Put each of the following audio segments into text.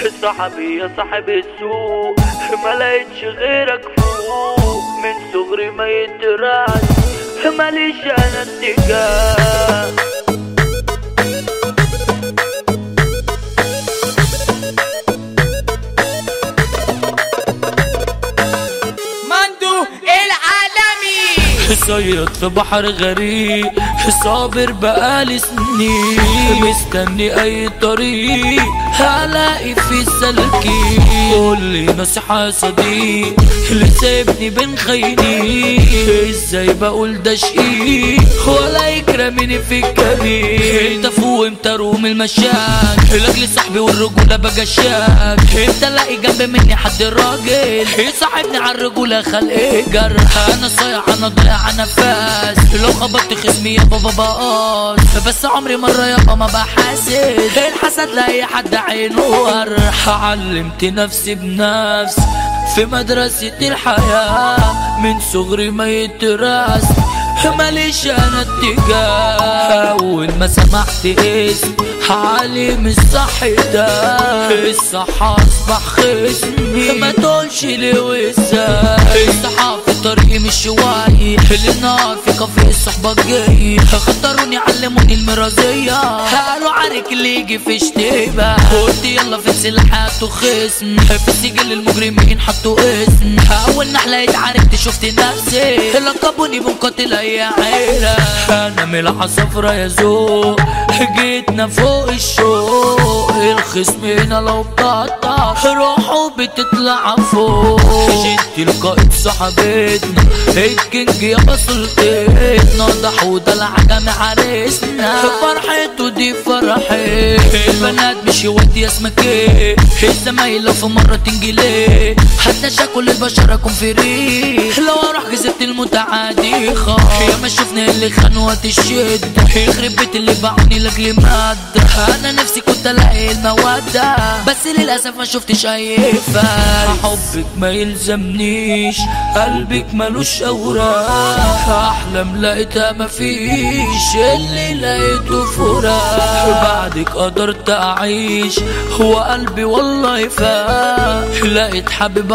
صاحبي يا صاحب السوق، ما لقيتش غيرك فوق، من صغري ما يتراس، ماليش انا اتجاه. صيد في بحر غريب، صابر بقالي سنين، مستني اي طريق هلاقي في سلكي. قولي نصيحة يا صديق اللي سايبني بين خاينين، ازاي بقول ده شقيق ولا يكرمني في الكمين. انت فوق امتى روم المشاك، لاجل صاحبي والرجولة بجشاك. انت لاقي جنب مني حد راجل يصاحبني عالرجولة خلق جرح. انا صايع انا ضايع انا فاس، لو خبطت خصمي يا بابا بقاص، بس عمري مرة يابا ما بحاسد الحسد لاي حد عينه ورح. علمت نفسي بنفس في مدرسة الحياة، من صغري ما يتراس، ماليش انا اتجاه. اول ما سمعت اسم عالم الصح ده، الصح اصبح خصمي، ما تقولش ليه وازاي. الصحاب في طريقي مش شوي، النهار في كافيه الصحبة جاي، خطروني علموني المرازية، قالوا عارك اللي يجي في اشتباه. قلت يلا في سلاحات وخصم، في سجل المجرمين حطوا اسم. اول نحلة اتعاركت شفت نفسي، لقبوني بمقاتل اي عيلة. انا ملعة صفرا يا ذوق، جيتنا فوق الشوق، الخصم هنا لو بتقطع روحه بتطلع فوق. جيت القائد صاحبتنا الكينج يا بسلطتنا، ضح ودلع جامع عريسنا، فرحته دي فرحي. البنات مش يودي يا اسمك ايه، الزمايل لو في مرة تنجي ليه، حتى شكل البشر اكون فريق. لو اروح جزيرة المتعادي خاف، يا ما شفنا اللي خانوات الشد، يخرب بيت اللي باعوني لاجل مادة. انا نفسي كنت الاقي المودة، بس للاسف ما شفتش اي فارق. حبك ما يلزمنيش، قلبك ملوش اوراق، احلام لقيتها مفيش، اللي لقيته فراق. بعدك قدرت اعيش هو قلبي والله فاق، لقيت حبيب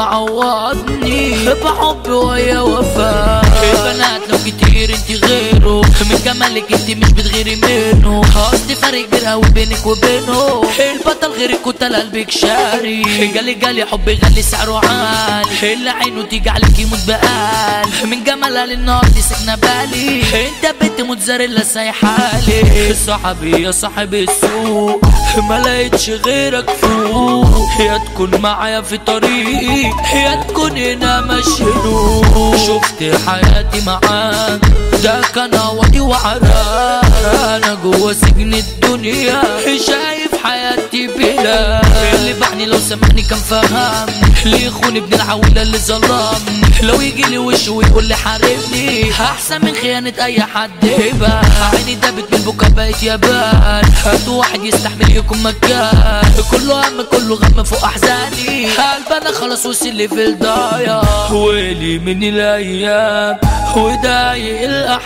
عوضني بحب ويا وفاء. البنات لو كتير انت غيره، من جمالك انت مش بتغيري منه، قصدي فرق كبير قوي بينك وبينه. البطل غيرك كنت قلبك شاري، جالي حبي غالي سعره عالي، اللي عينه تيجي عليك يموت بقال. من جمالها للنار دي سكنة بالي، انت بنت موتزاريلا سايحالي. صاحبي يا صاحب السوق، ما لقيتش غيرك فوق، يا تكون معايا في طريقي يا تكون هنا مشلوق. شفت حياتي معاك ده كان وادي وعراك، انا جوا سجن الدنيا شايف حياتي بلا. اللي باعني لو سمعني كان فهم، اللي يخون ابن العولة اللي ظلمني، لو يجي لي وشه ويقول لي حاربني، احسن من خيانة اي حد يبان. عيني دابت من البكا بقيت يابان، هاتوا واحد يستحمل يكون مكان، كله هم كله غم فوق احزاني، قلب انا خلاص وصل لي في الضايع. ويلي من الايام ودايق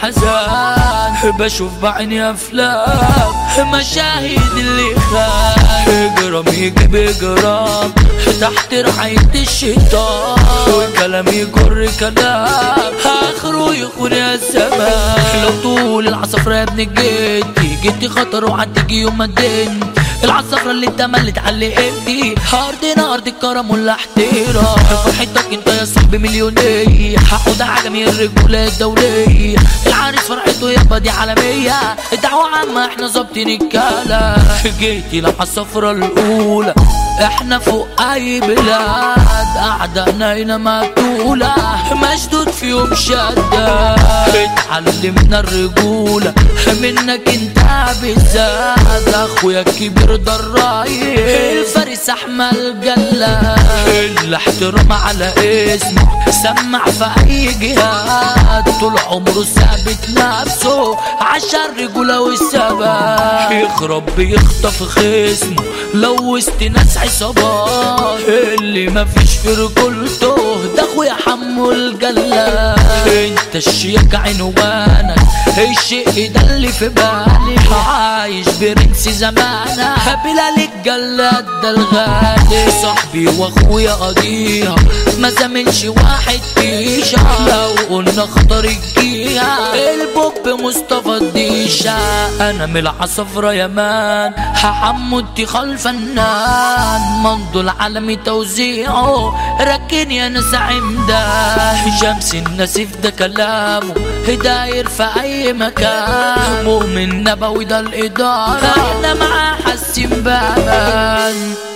الاحزان، بشوف بعيني افلام مشاهد اللي خان، جرام يجيب جرام تحت رعاية الشيطان، والكلام يجر كلام اخره يخون يا الزمان. لو طول العصفرة يا ابن جدي خطر وهتيجي يوم ما الدنيا، العصفرة اللي انت ملت علقتني، ارضنا ارض الكرم والاحترام. فرحتك انت يا صاحبي مليونية، حقود عجمي الرجولة الدولية، العريس فرحته يابا دي عالمية، الدعوة عامة احنا ظابطين الكلام. جيتي العصفرة الاولى احنا فوق اي بلاد، اعدائنا هنا مقتولة مشدود فيهم شدة، اتعلمنا الرجولة منك انت بالذات، اخويا الكبير ده الرايق الفارس احمد جلاد، الاحترام على اسمه سمع في اي جهاد، طول عمره ثابت نفسه عشان الرجولة والثبات، يخرب بيخطف خصمه لو وسط ناس عصابات اللي مفيش في رجولته ده اخويا حمو الجلاد. انت الشيك عنوانك الشيء ده اللي في بالي عايش برنس زمانك بلال الجلاد ده الغالي صاحبي واخويا قضيها ما زمنش واحد فيشا لو قلنا خطر الجيها البوب مصطفى الديشا. انا من العصفرة يا مان حمو التخال الفنان منضو العالمي توزيعه ركن يا ناس عمده شمس النسيف ده كلامه داير في اي مكان مؤمن نبوي ده الاداره احنا معاه حاسين بامان.